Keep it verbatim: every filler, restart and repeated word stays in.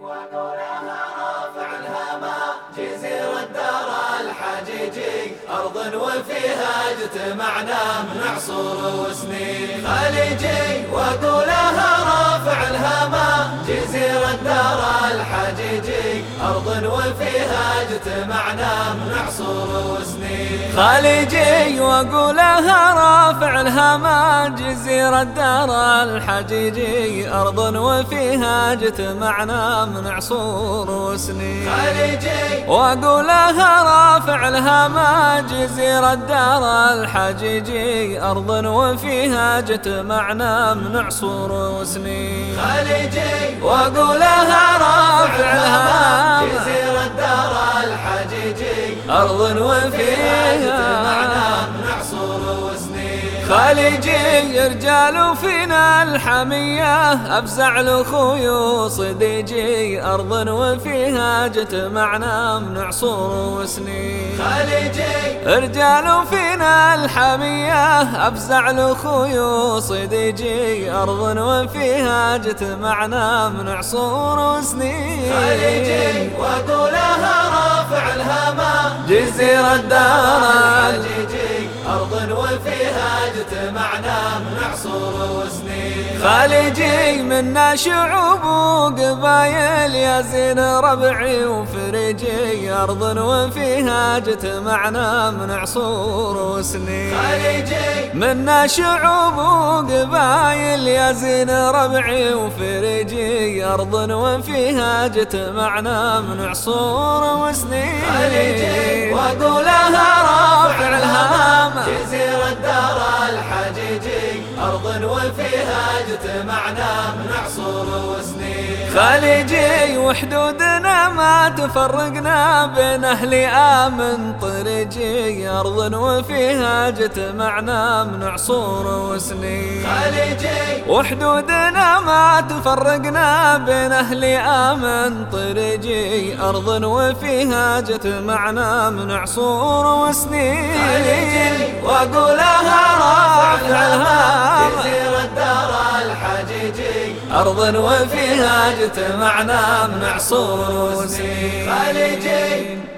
ونورها رافع الهمام، جزيرة الدار الحجيجي، أرض وفيها اجتمعنا من عصور وسنين. خليجي وأقولها رافع الهمام، جزيرة الدار الحجيجي، أرض وفيها اجتمعنا من عصور وسنين. خليجي وأقولها رافع الهمام، جزيرة الدار الحجيجي، أرض وفيها اجتمعنا من عصور وسنين. خليجي وأقولها رافع الهمام، جزيرة الدار الحجيجي، أرض وفيها اجتمعنا من عصور وسنين. خليجي وأقولها رافع الهمام، جزيرة الدار الحجيجي، أرض وفيها اجتمعنا من عصور وسنين. خليجي رجال فينا الحمية، أفزع لأخوي وصديجي، أرض وفيها اجتمعنا من عصور وسنين. خليجي رجال فينا الحمية، أفزع لأخوي وصديجي، أرض وفيها اجتمعنا من عصور وسنين. خليجي وأقولها رافع الهمام، جزيرة الدار الحجيجي، أرض وفيها اجتمعنا من عصور وسنين. خليجي منا شعوب وقبايل، يا زين ربعي وفريجي، أرض وفيها اجتمعنا من عصور وسنين. خليجي منا شعوب وقبايل، يا زين ربعي وفريجي، أرض وفيها اجتمعنا من عصور وسنين. خليجي وأقولها رافع الهمام، جزيرة الدار الحجيجي، أرض وفيها اجتمعنا من عصور وسنين. خليجي وحدودنا ما تفرقنا، بين أهل آمن طريجي، أرض وفيها اجتمعنا من عصور وسنين. خليجي وحدودنا ما تفرقنا، بين أهل آمن طريجي، أرض وفيها اجتمعنا من عصور وسنين. خليجي وأقولها رافع الهام، جزيرة الدار الحجيجي، أرض وفيها اجتمعنا من عصور وسنين. خليجي